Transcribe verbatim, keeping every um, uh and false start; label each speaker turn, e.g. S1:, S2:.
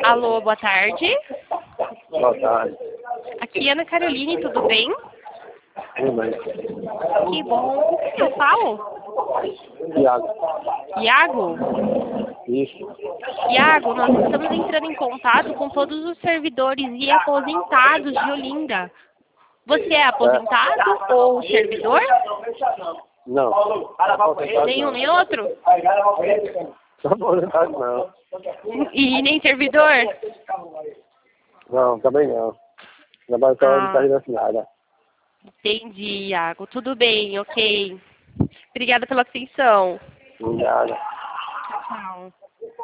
S1: Alô, boa tarde.
S2: Boa tarde.
S1: Aqui é Ana Caroline, tudo bem?
S2: Tudo bem.
S1: Que bom. Com quem eu falo?
S2: Tiago.
S1: Iago?
S2: Isso.
S1: Iago, nós estamos entrando em contato com todos os servidores e aposentados de Olinda. Você é aposentado
S2: É.
S1: ou servidor?
S2: Não.
S1: Nenhum nem outro?
S2: Aposentado não.
S1: E nem servidor?
S2: Não, também não. Trabalho só de
S1: Ah,
S2: carreira assinada.
S1: entendi, Iago. Tudo bem, ok. Obrigada pela atenção.
S2: Obrigado.